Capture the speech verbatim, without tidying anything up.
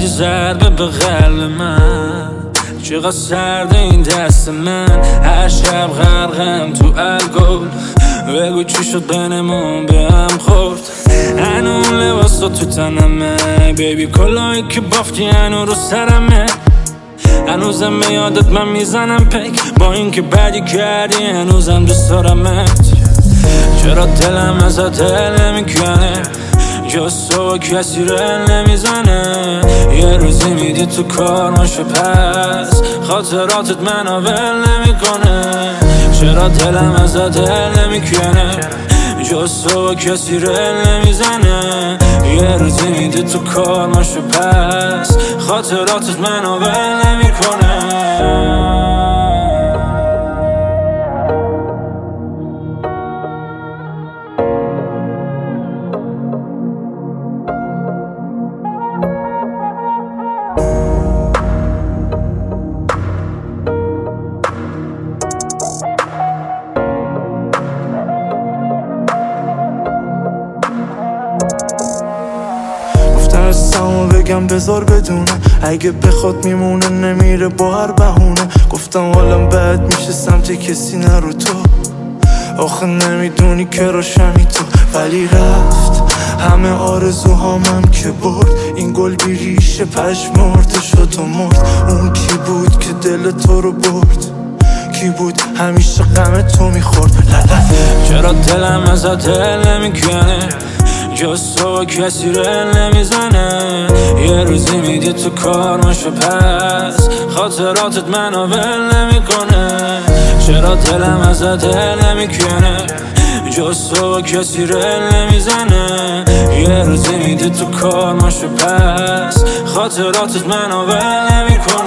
زدی ضربه به قلب من، چقدر سرده این دست من. هر شب غرقم تو الکل، بگو چی شد بینمون به هم خورد. هنو اون لباسا تو تنمه بیبی، کلاهی که بافتی هنو رو سرمه. هنوزم به یادت من میزنم پک، با این که بدی کردی هنوزم دوست دارمت. چرا دلم ازت دل نمیکنه، جز تو کسی رل نمیزنه. یه روزی میدی تو کار ماشه پس خاطراتت منو ول نمیکنه. چرا دلم ازت دل نمیکنه، جز تو کسی رل نمیزنه. یه روزی میدی تو کار ماشه پس خاطراتت منو ول نمیکنه. همو بگم بذار بدونه، اگه بخواد میمونه نمیره با هر بهونه. گفتم حالم بد میشه سمت کسی نرو تو، آخه نمیدونی که روشمی تو. ولی رفت همه آرزوهامم که برد، این گل بی ریشه پشمرده شد و مرد. اون کی بود که دل تو رو برد، کی بود همیشه غم تو میخورد. چرا دلم ازت دل نمیکنه، جز تو کسی رل نمیزنه. یه روزی میدی تو کار ماشه پس خاطراتت منو ول نمیکنه. چرا دلم ازت دل نمیکنه، جز تو کسی رل نمیزنه. یه روزی میدی تو کار ماشه پس خاطراتت منو ول نمیکنه.